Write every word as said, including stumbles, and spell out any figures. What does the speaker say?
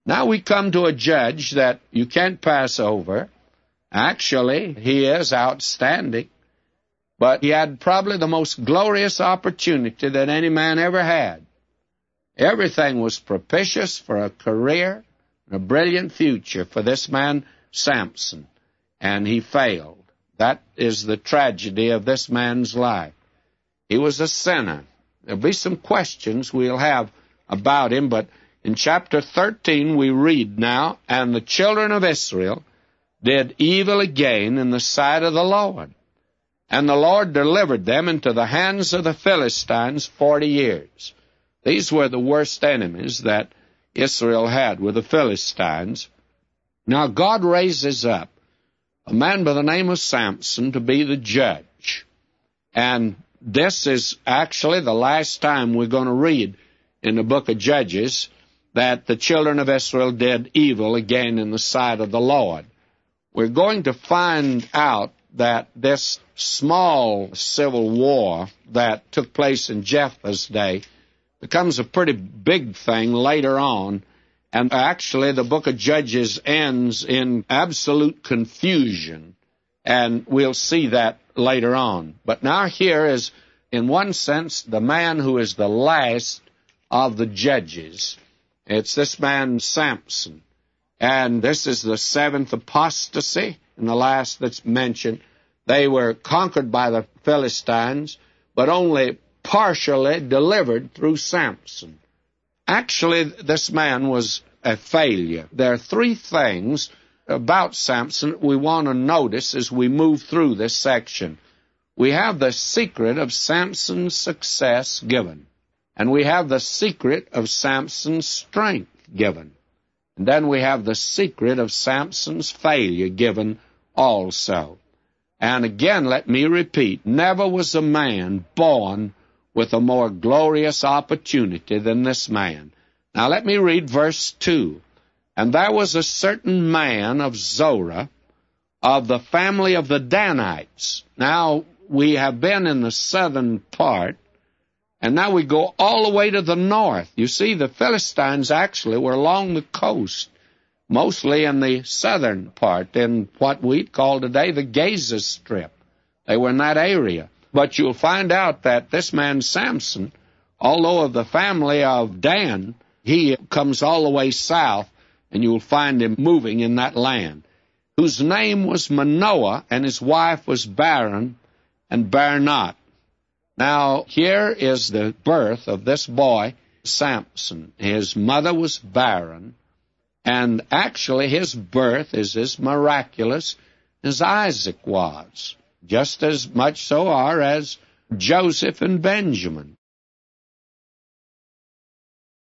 Now we come to a judge that you can't pass over. Actually, he is outstanding, but he had probably the most glorious opportunity that any man ever had. Everything was propitious for a career and a brilliant future for this man, Samson, and he failed. That is the tragedy of this man's life. He was a sinner. There'll be some questions we'll have about him, but in chapter thirteen we read now, "And the children of Israel did evil again in the sight of the Lord. And the Lord delivered them into the hands of the Philistines forty years. These were the worst enemies that Israel had, were the Philistines. Now God raises up a man by the name of Samson to be the judge. And this is actually the last time we're going to read in the book of Judges that the children of Israel did evil again in the sight of the Lord. We're going to find out that this small civil war that took place in Jephthah's day becomes a pretty big thing later on, and actually the book of Judges ends in absolute confusion, and we'll see that later on. But now here is, in one sense, the man who is the last of the judges. It's this man Samson. And this is the seventh apostasy, and the last that's mentioned. They were conquered by the Philistines, but only partially delivered through Samson. Actually, this man was a failure. There are three things about Samson we want to notice as we move through this section. We have the secret of Samson's success given, and we have the secret of Samson's strength given. And then we have the secret of Samson's failure given also. And again, let me repeat, never was a man born with a more glorious opportunity than this man. Now let me read verse two. "And there was a certain man of Zorah, of the family of the Danites." Now, we have been in the southern part, and now we go all the way to the north. You see, the Philistines actually were along the coast, mostly in the southern part, in what we call today the Gaza Strip. They were in that area. But you'll find out that this man Samson, although of the family of Dan, he comes all the way south, and you'll find him moving in that land, whose name was Manoah, and his wife was barren, and bare not. Now, here is the birth of this boy, Samson. His mother was barren, and actually his birth is as miraculous as Isaac was, just as much so are as Joseph and Benjamin.